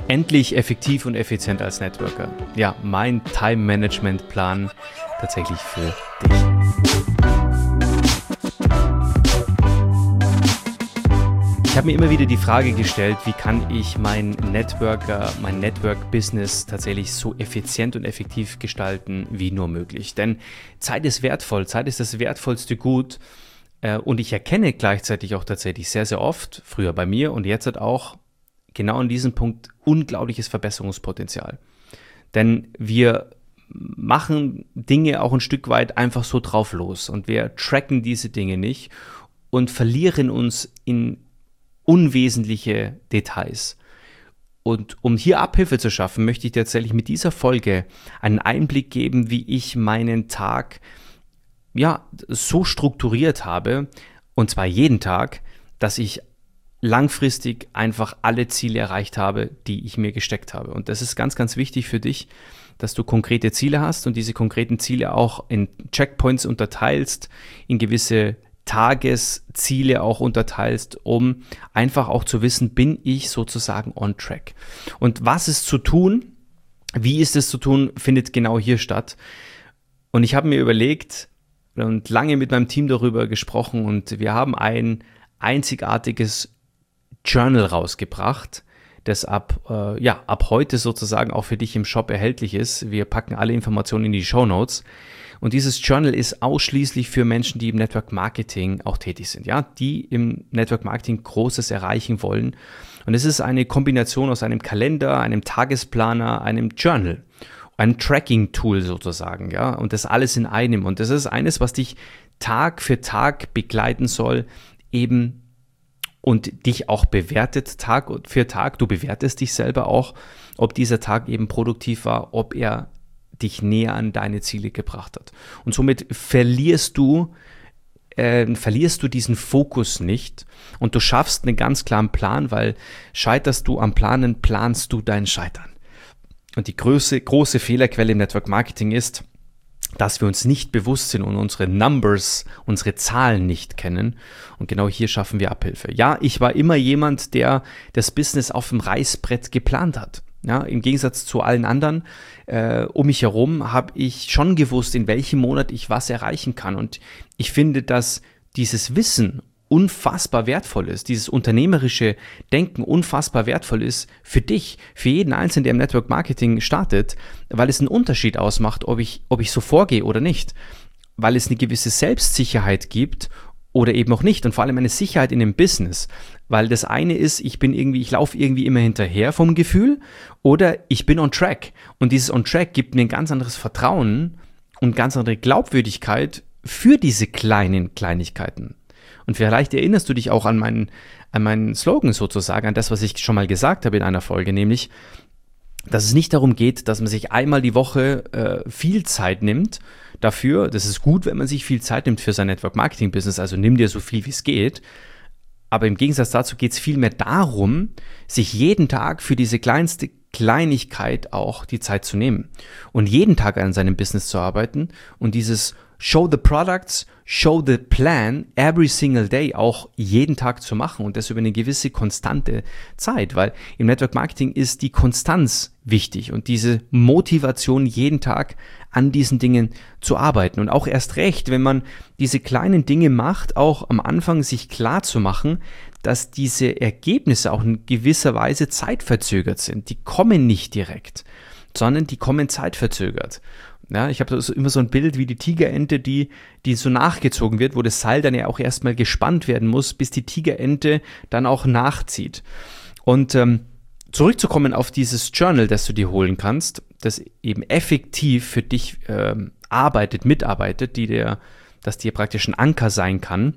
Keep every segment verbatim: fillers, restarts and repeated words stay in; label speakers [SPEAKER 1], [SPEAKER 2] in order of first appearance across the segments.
[SPEAKER 1] Endlich effektiv und effizient als Networker. Ja, mein Time-Management-Plan tatsächlich für dich. Ich habe mir immer wieder die Frage gestellt, wie kann ich mein Networker, mein Network-Business tatsächlich so effizient und effektiv gestalten wie nur möglich. Denn Zeit ist wertvoll, Zeit ist das wertvollste Gut. Und ich erkenne gleichzeitig auch tatsächlich sehr, sehr oft, früher bei mir und jetzt halt auch, genau an diesem Punkt unglaubliches Verbesserungspotenzial. Denn wir machen Dinge auch ein Stück weit einfach so drauf los und wir tracken diese Dinge nicht und verlieren uns in unwesentliche Details. Und um hier Abhilfe zu schaffen, möchte ich dir tatsächlich mit dieser Folge einen Einblick geben, wie ich meinen Tag ja, so strukturiert habe, und zwar jeden Tag, dass ich langfristig einfach alle Ziele erreicht habe, die ich mir gesteckt habe. Und das ist ganz, ganz wichtig für dich, dass du konkrete Ziele hast und diese konkreten Ziele auch in Checkpoints unterteilst, in gewisse Tagesziele auch unterteilst, um einfach auch zu wissen, bin ich sozusagen on track. Und was ist zu tun, wie ist es zu tun, findet genau hier statt. Und ich habe mir überlegt und lange mit meinem Team darüber gesprochen und wir haben ein einzigartiges Journal rausgebracht, das ab, äh, ja, ab heute sozusagen auch für dich im Shop erhältlich ist. Wir packen alle Informationen in die Shownotes. Und dieses Journal ist ausschließlich für Menschen, die im Network Marketing auch tätig sind, ja, die im Network Marketing Großes erreichen wollen. Und es ist eine Kombination aus einem Kalender, einem Tagesplaner, einem Journal, einem Tracking-Tool sozusagen, ja, und das alles in einem. Und das ist eines, was dich Tag für Tag begleiten soll, eben und dich auch bewertet Tag für Tag. Du bewertest dich selber auch, ob dieser Tag eben produktiv war, ob er dich näher an deine Ziele gebracht hat. Und somit verlierst du, äh, verlierst du diesen Fokus nicht und du schaffst einen ganz klaren Plan, weil scheiterst du am Planen, planst du dein Scheitern. Und die große, große Fehlerquelle im Network Marketing ist, dass wir uns nicht bewusst sind und unsere Numbers, unsere Zahlen nicht kennen. Und genau hier schaffen wir Abhilfe. Ja, ich war immer jemand, der das Business auf dem Reißbrett geplant hat. Ja, im Gegensatz zu allen anderen äh, um mich herum habe ich schon gewusst, in welchem Monat ich was erreichen kann. Und ich finde, dass dieses Wissen unfassbar wertvoll ist, dieses unternehmerische Denken unfassbar wertvoll ist für dich, für jeden Einzelnen, der im Network Marketing startet, weil es einen Unterschied ausmacht, ob ich, ob ich so vorgehe oder nicht, weil es eine gewisse Selbstsicherheit gibt oder eben auch nicht und vor allem eine Sicherheit in dem Business, weil das eine ist, ich bin irgendwie, ich laufe irgendwie immer hinterher vom Gefühl oder ich bin on track und dieses on track gibt mir ein ganz anderes Vertrauen und ganz andere Glaubwürdigkeit für diese kleinen Kleinigkeiten. Und vielleicht erinnerst du dich auch an meinen, an meinen Slogan sozusagen, an das, was ich schon mal gesagt habe in einer Folge, nämlich, dass es nicht darum geht, dass man sich einmal die Woche äh, viel Zeit nimmt dafür. Das ist gut, wenn man sich viel Zeit nimmt für sein Network-Marketing-Business, also nimm dir so viel, wie es geht. Aber im Gegensatz dazu geht es vielmehr darum, sich jeden Tag für diese kleinste Kleinigkeit auch die Zeit zu nehmen und jeden Tag an seinem Business zu arbeiten und dieses Show the products, show the plan every single day auch jeden Tag zu machen und das über eine gewisse konstante Zeit, weil im Network Marketing ist die Konstanz wichtig und diese Motivation jeden Tag an diesen Dingen zu arbeiten und auch erst recht, wenn man diese kleinen Dinge macht, auch am Anfang sich klar zu machen, dass diese Ergebnisse auch in gewisser Weise zeitverzögert sind. Die kommen nicht direkt, sondern die kommen zeitverzögert. Ja, ich habe so immer so ein Bild wie die Tigerente, die, die so nachgezogen wird, wo das Seil dann ja auch erstmal gespannt werden muss, bis die Tigerente dann auch nachzieht. Und ähm, zurückzukommen auf dieses Journal, das du dir holen kannst, das eben effektiv für dich ähm, arbeitet, mitarbeitet, die dir, das dir praktisch ein Anker sein kann,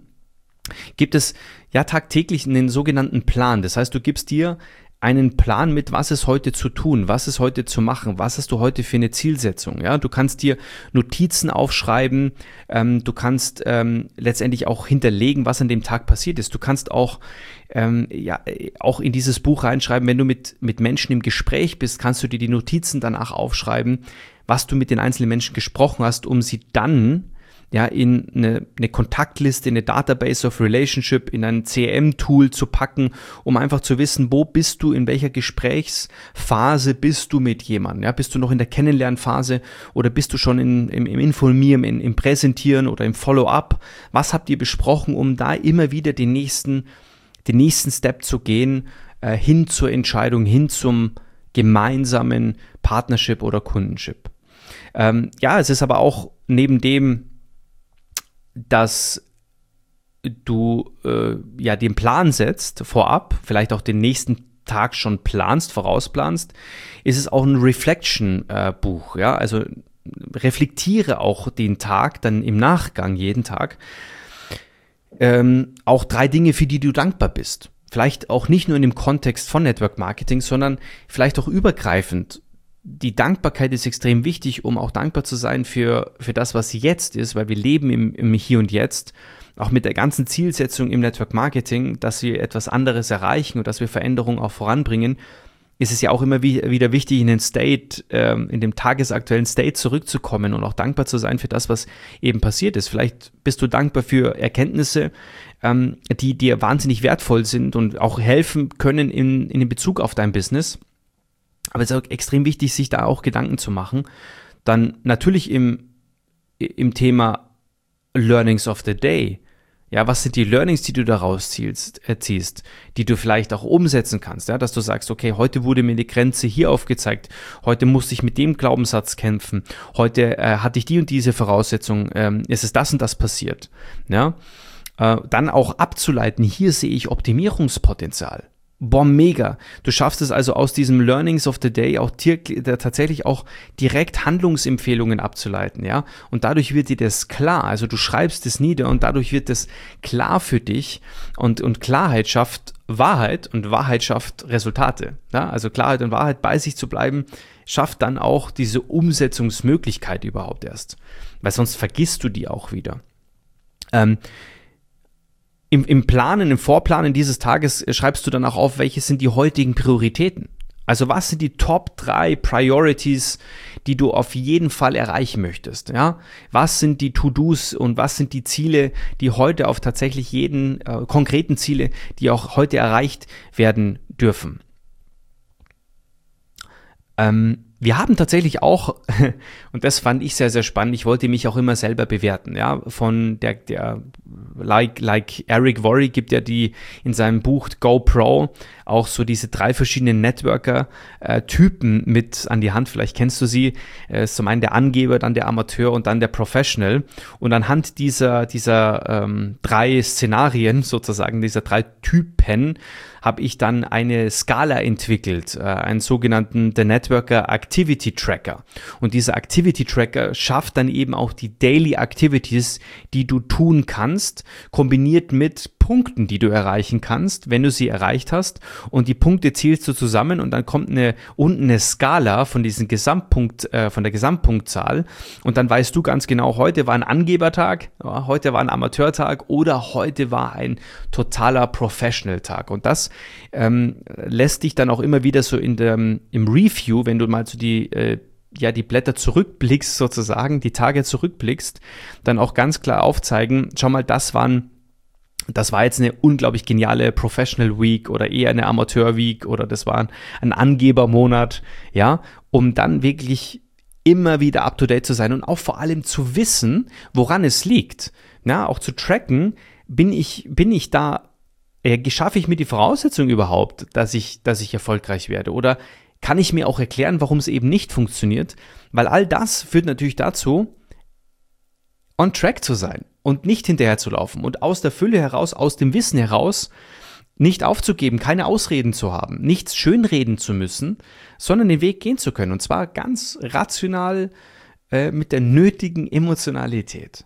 [SPEAKER 1] gibt es ja tagtäglich einen sogenannten Plan. Das heißt, du gibst dir einen Plan mit, was ist heute zu tun, was ist heute zu machen, was hast du heute für eine Zielsetzung. Ja, du kannst dir Notizen aufschreiben, ähm, du kannst ähm, letztendlich auch hinterlegen, was an dem Tag passiert ist. Du kannst auch ähm, ja auch in dieses Buch reinschreiben, wenn du mit mit Menschen im Gespräch bist, kannst du dir die Notizen danach aufschreiben, was du mit den einzelnen Menschen gesprochen hast, um sie dann ja, in eine, eine Kontaktliste, in eine Database of Relationship, in ein C R M-Tool zu packen, um einfach zu wissen, wo bist du, in welcher Gesprächsphase bist du mit jemandem. Ja? Bist du noch in der Kennenlernphase oder bist du schon in, im, im Informieren, im, im Präsentieren oder im Follow-up? Was habt ihr besprochen, um da immer wieder den nächsten, den nächsten Step zu gehen, äh, hin zur Entscheidung, hin zum gemeinsamen Partnership oder Kundenship. Ähm, ja, es ist aber auch neben dem, dass du äh, ja den Plan setzt vorab, vielleicht auch den nächsten Tag schon planst, vorausplanst, ist es auch ein Reflection-Buch. Äh, ja? Also reflektiere auch den Tag dann im Nachgang, jeden Tag, ähm, auch drei Dinge, für die du dankbar bist. Vielleicht auch nicht nur in dem Kontext von Network Marketing, sondern vielleicht auch übergreifend. Die Dankbarkeit ist extrem wichtig, um auch dankbar zu sein für, für das, was jetzt ist, weil wir leben im, im Hier und Jetzt, auch mit der ganzen Zielsetzung im Network Marketing, dass wir etwas anderes erreichen und dass wir Veränderungen auch voranbringen, ist es ja auch immer wie, wieder wichtig, in den State, ähm, in dem tagesaktuellen State zurückzukommen und auch dankbar zu sein für das, was eben passiert ist. Vielleicht bist du dankbar für Erkenntnisse, ähm, die dir wahnsinnig wertvoll sind und auch helfen können in, in Bezug auf dein Business. Aber es ist auch extrem wichtig, sich da auch Gedanken zu machen. Dann natürlich im, im Thema Learnings of the Day. Ja, was sind die Learnings, die du daraus ziehst, äh, ziehst, die du vielleicht auch umsetzen kannst, ja, dass du sagst, okay, heute wurde mir die Grenze hier aufgezeigt, heute musste ich mit dem Glaubenssatz kämpfen, heute äh, hatte ich die und diese Voraussetzung, ähm, es ist das und das passiert, ja, äh, dann auch abzuleiten, hier sehe ich Optimierungspotenzial. Boah, mega. Du schaffst es also aus diesem Learnings of the Day auch dir, tatsächlich auch direkt Handlungsempfehlungen abzuleiten, ja. Und dadurch wird dir das klar. Also du schreibst es nieder und dadurch wird das klar für dich und, und Klarheit schafft Wahrheit und Wahrheit schafft Resultate, ja. Also Klarheit und Wahrheit bei sich zu bleiben, schafft dann auch diese Umsetzungsmöglichkeit überhaupt erst. Weil sonst vergisst du die auch wieder. Ähm, Im, Im Planen, im Vorplanen dieses Tages schreibst du dann auch auf, welche sind die heutigen Prioritäten. Also was sind die Top drei Priorities, die du auf jeden Fall erreichen möchtest? Ja? Was sind die To-Dos und was sind die Ziele, die heute auf tatsächlich jeden äh, konkreten Ziele, die auch heute erreicht werden dürfen? Ähm, wir haben tatsächlich auch, und das fand ich sehr, sehr spannend, ich wollte mich auch immer selber bewerten, ja, von der, der, like, like Eric Worre gibt ja die, in seinem Buch GoPro auch so diese drei verschiedenen Networker-Typen äh, mit an die Hand, vielleicht kennst du sie, äh, zum einen der Angeber, dann der Amateur und dann der Professional, und anhand dieser, dieser ähm, drei Szenarien sozusagen, dieser drei Typen, habe ich dann eine Skala entwickelt, äh, einen sogenannten The Networker Activity Tracker. Und dieser Activity Tracker schafft dann eben auch die Daily Activities, die du tun kannst, kombiniert mit Punkten, die du erreichen kannst, wenn du sie erreicht hast. Und die Punkte zählst du zusammen und dann kommt eine unten eine Skala von diesem Gesamtpunkt, äh, von der Gesamtpunktzahl. Und dann weißt du ganz genau, heute war ein Angebertag, ja, heute war ein Amateurtag oder heute war ein totaler Professional-Tag. Und das ähm, lässt dich dann auch immer wieder so in dem, im Review, wenn du mal so die, äh, ja, die Blätter zurückblickst sozusagen, die Tage zurückblickst, dann auch ganz klar aufzeigen, schau mal, das waren Das war jetzt eine unglaublich geniale Professional Week oder eher eine Amateur Week oder das war ein, ein Angebermonat, ja, um dann wirklich immer wieder up to date zu sein und auch vor allem zu wissen, woran es liegt, ja, auch zu tracken, bin ich, bin ich da, äh, schaffe ich mir die Voraussetzung überhaupt, dass ich, dass ich erfolgreich werde, oder kann ich mir auch erklären, warum es eben nicht funktioniert, weil all das führt natürlich dazu, on track zu sein und nicht hinterher zu laufen und aus der Fülle heraus, aus dem Wissen heraus nicht aufzugeben, keine Ausreden zu haben, nichts schönreden zu müssen, sondern den Weg gehen zu können, und zwar ganz rational äh, mit der nötigen Emotionalität.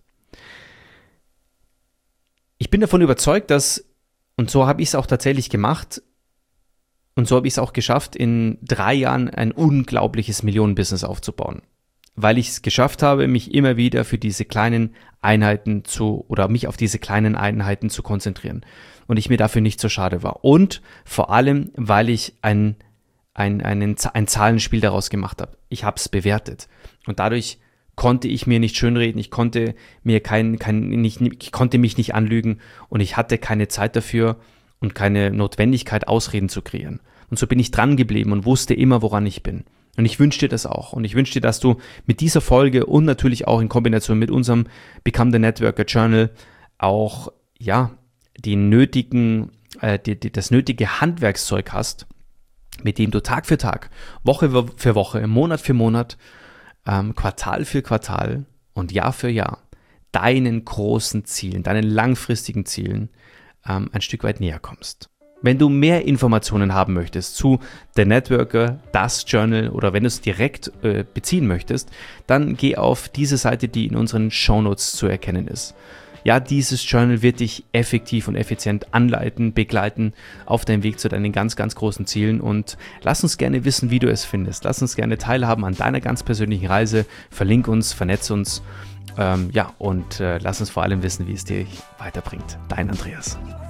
[SPEAKER 1] Ich bin davon überzeugt, dass, und so habe ich es auch tatsächlich gemacht, und so habe ich es auch geschafft, in drei Jahren ein unglaubliches Millionenbusiness aufzubauen. Weil ich es geschafft habe, mich immer wieder für diese kleinen Einheiten zu, oder mich auf diese kleinen Einheiten zu konzentrieren. Und ich mir dafür nicht so schade war. Und vor allem, weil ich ein, ein, einen, ein Zahlenspiel daraus gemacht habe. Ich habe es bewertet. Und dadurch konnte ich mir nicht schönreden, ich konnte mir kein, kein, nicht, ich konnte mich nicht anlügen und ich hatte keine Zeit dafür und keine Notwendigkeit, Ausreden zu kreieren. Und so bin ich dran geblieben und wusste immer, woran ich bin. Und ich wünsche dir das auch. Und ich wünsche dir, dass du mit dieser Folge und natürlich auch in Kombination mit unserem Become the Networker Journal auch, ja, die nötigen, äh, die, die, das nötige Handwerkszeug hast, mit dem du Tag für Tag, Woche für Woche, Monat für Monat, ähm, Quartal für Quartal und Jahr für Jahr deinen großen Zielen, deinen langfristigen Zielen ähm, ein Stück weit näher kommst. Wenn du mehr Informationen haben möchtest zu The Networker, das Journal oder wenn du es direkt äh, beziehen möchtest, dann geh auf diese Seite, die in unseren Shownotes zu erkennen ist. Ja, dieses Journal wird dich effektiv und effizient anleiten, begleiten auf deinem Weg zu deinen ganz, ganz großen Zielen und lass uns gerne wissen, wie du es findest. Lass uns gerne teilhaben an deiner ganz persönlichen Reise, verlink uns, vernetz uns, ähm, ja, und äh, lass uns vor allem wissen, wie es dir weiterbringt. Dein Andreas.